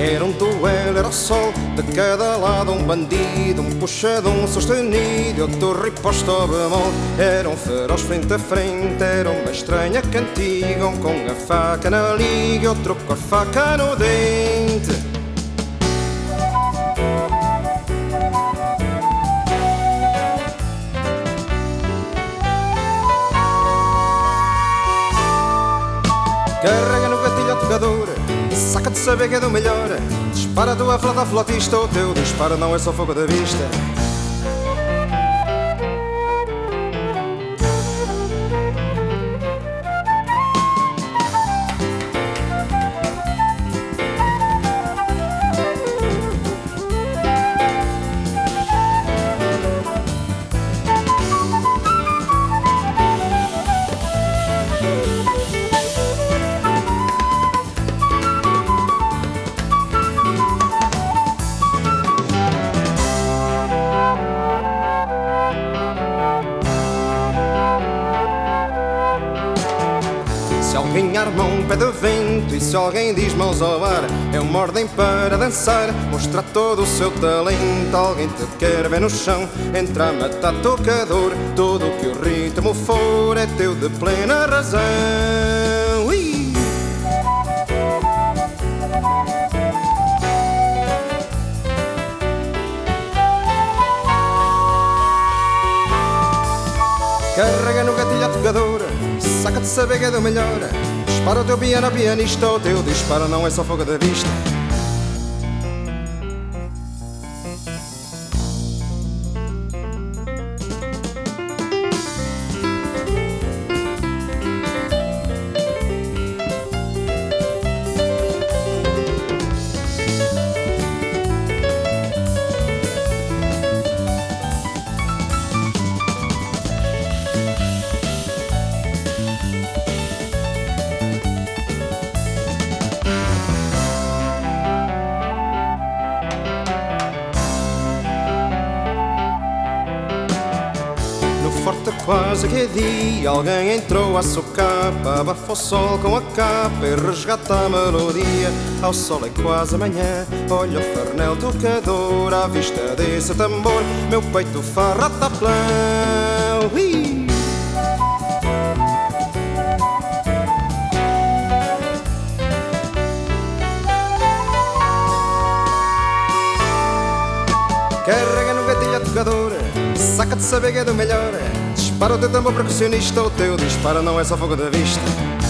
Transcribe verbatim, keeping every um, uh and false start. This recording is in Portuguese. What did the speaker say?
Era um duelo, era o sol, de cada lado um bandido, um puxadão sustenido e outro riposto ao bemol. Era um feroz frente a frente, era uma estranha cantiga, um com a faca na liga e outro com a faca no dente. Carrega no gatilho a tocadora, saca de saber que é do melhor. Dispara a tua flauta flautista, o teu disparo não é só fogo da vista. Se alguém arma um pé de vento e se alguém diz mãos ao ar, é uma ordem para dançar, mostrar todo o seu talento. Alguém te quer ver no chão, entra a matar tocador. Tudo que o ritmo for é teu de plena razão. Ui! Carrega no gatilho a tocadora, saca de saber que é do melhor. Dispara o teu piano, pianista, o teu disparo não é só fogo da vista. Forte quase que é dia, alguém entrou à socapa, abafa o sol com a capa e resgata a melodia. Ao sol é quase amanhã, olha o farnel tocador, à vista desse tambor, meu peito farra taplão. Ui! Carrega no gatilho a tocadora, saca de saber que é do melhor. Dispara o teu tambor percussionista, o teu disparo não é só fogo da vista.